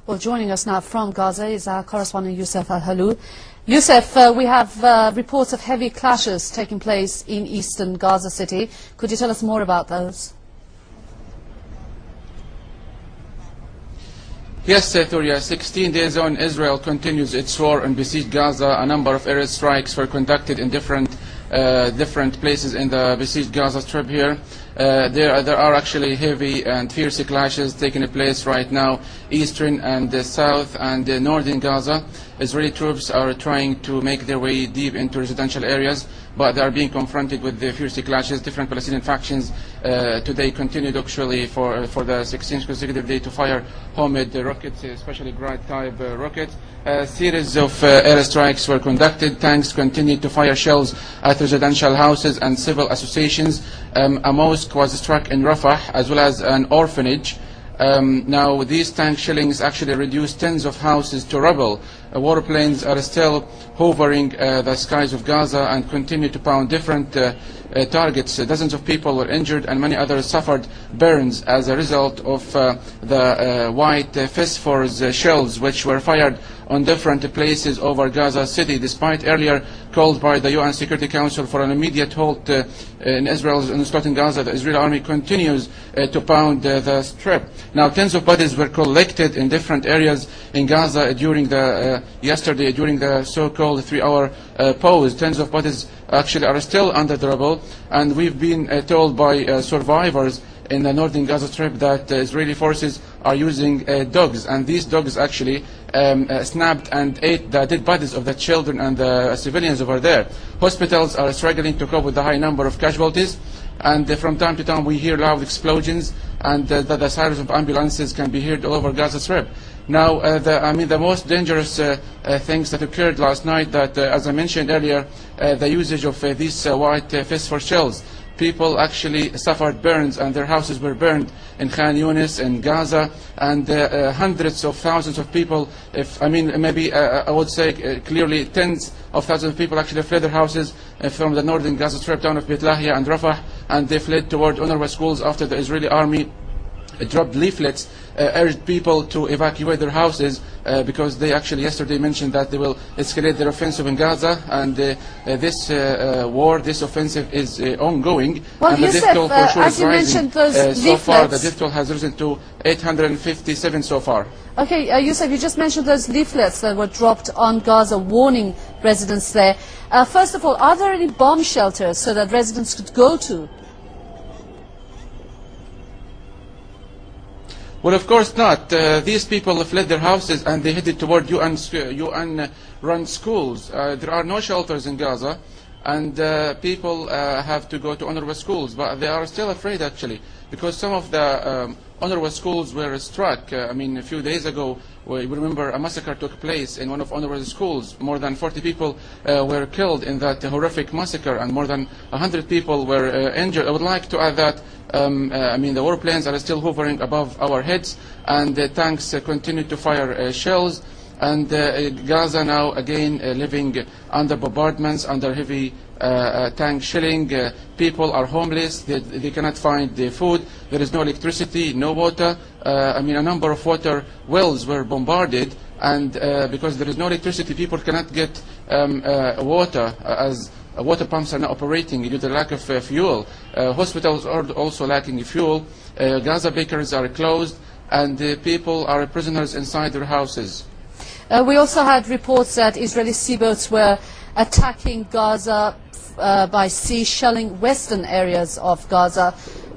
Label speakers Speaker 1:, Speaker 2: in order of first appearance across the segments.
Speaker 1: Well, joining us now from Gaza is our correspondent Youssef Al-Halou. Youssef, we have reports of heavy clashes taking place in eastern Gaza City. Could you tell us more about those?
Speaker 2: Yes, Thuria, 16 days on, Israel continues its war on besieged Gaza. A number of air strikes were conducted in different places in the besieged Gaza Strip here. There are actually heavy and fierce clashes taking place right now, eastern and south and northern Gaza. Israeli troops are trying to make their way deep into residential areas, but they are being confronted with the fierce clashes. Different Palestinian factions today continued actually for the 16th consecutive day to fire homemade rockets, especially Grad-type rockets. A series of airstrikes were conducted. Tanks continued to fire shells at residential houses and civil associations. A mosque was struck in Rafah, as well as an orphanage. Now, these tank shellings actually reduced tens of houses to rubble. Warplanes are still hovering the skies of Gaza and continue to pound different targets. Dozens of people were injured and many others suffered burns as a result of the white phosphorus shells which were fired on different places over Gaza City, despite earlier calls by the UN Security Council for an immediate halt in Israel's onslaught in Gaza. The Israeli army continues to pound the strip. Now, tens of bodies were collected in different areas in Gaza during yesterday during the so-called 3-hour pause. Tens of bodies actually are still under the rubble, and we've been told by survivors in the northern Gaza Strip that Israeli forces are using dogs, and these dogs actually snapped and ate the dead bodies of the children and the civilians over there. Hospitals are struggling to cope with the high number of casualties, and from time to time we hear loud explosions, and the sirens of ambulances can be heard all over Gaza Strip. Now, the most dangerous things that occurred last night, that as I mentioned earlier, the usage of these white phosphor shells. People actually suffered burns and their houses were burned in Khan Yunis, in Gaza, and hundreds of thousands of people, I would say clearly tens of thousands of people actually fled their houses from the northern Gaza Strip town of Beit Lahia and Rafah, and they fled toward UNRWA schools after the Israeli army dropped leaflets, urged people to evacuate their houses because they actually yesterday mentioned that they will escalate their offensive in Gaza, and this war, this offensive is ongoing.
Speaker 1: Well,
Speaker 2: and the
Speaker 1: Youssef,
Speaker 2: death toll for sure
Speaker 1: as
Speaker 2: is
Speaker 1: you
Speaker 2: rising.
Speaker 1: mentioned those leaflets,
Speaker 2: so far the death toll has risen to 857 so far.
Speaker 1: Okay, Youssef, you just mentioned those leaflets that were dropped on Gaza warning residents there. First of all, are there any bomb shelters so that residents could go to?
Speaker 2: Well, of course not. These people fled their houses and they headed toward UN-run schools. There are no shelters in Gaza, and people have to go to UNRWA schools, but they are still afraid actually, because some of the UNRWA schools were struck. A few days ago, we remember a massacre took place in one of UNRWA's schools. More than 40 people were killed in that horrific massacre, and more than 100 people were injured. I would like to add that the warplanes are still hovering above our heads, and the tanks continue to fire shells, and Gaza now again living under bombardments, under heavy tank shelling. People are homeless, they cannot find the food, there is no electricity, no water. A number of water wells were bombarded, and because there is no electricity, people cannot get water, as water pumps are not operating due to the lack of fuel. Hospitals are also lacking fuel. Gaza bakeries are closed, and people are prisoners inside their houses.
Speaker 1: We also had reports that Israeli seaboats were attacking Gaza by sea, shelling western areas of Gaza.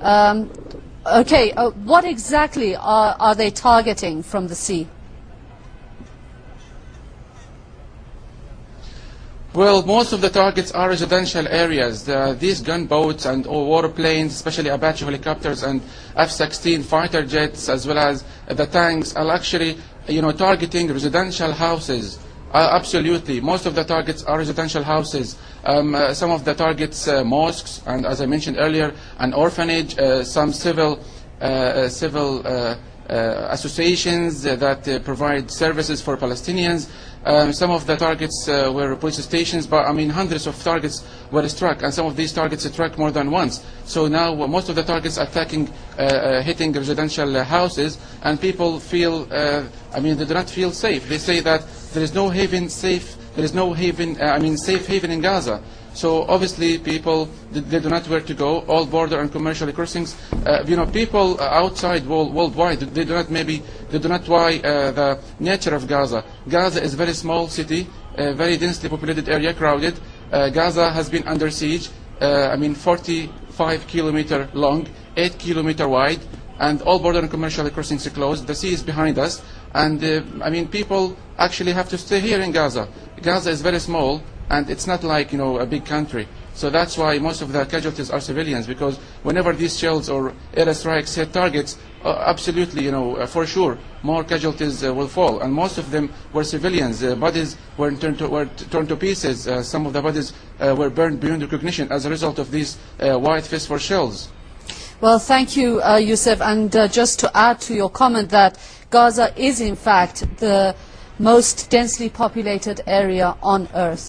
Speaker 1: What exactly are they targeting from the sea?
Speaker 2: Well, most of the targets are residential areas. These gunboats and warplanes, especially Apache helicopters and F-16 fighter jets, as well as the tanks, are actually targeting residential houses. Absolutely. Most of the targets are residential houses. Some of the targets, mosques, and as I mentioned earlier, an orphanage, some civil associations that provide services for Palestinians. Some of the targets were police stations, but I mean hundreds of targets were struck, and some of these targets struck more than once. So now most of the targets are hitting residential houses, and people feel, I mean, they do not feel safe. They say that there is no safe haven in Gaza. So obviously people, they do not know where to go. All border and commercial crossings, people outside worldwide, they do not why the nature of Gaza. Gaza is a very small city, a very densely populated area, crowded. Gaza has been under siege, 45 kilometer long, 8 kilometer wide, and all border and commercial crossings are closed. The sea is behind us, and people actually have to stay here in Gaza. Gaza is very small, and it's not like a big country. So that's why most of the casualties are civilians, because whenever these shells or airstrikes hit targets, absolutely, for sure, more casualties will fall, and most of them were civilians. Bodies were torn to pieces. Some of the bodies were burned beyond recognition as a result of these white phosphor shells.
Speaker 1: Well, thank you, Youssef. And just to add to your comment that Gaza is in fact the most densely populated area on earth.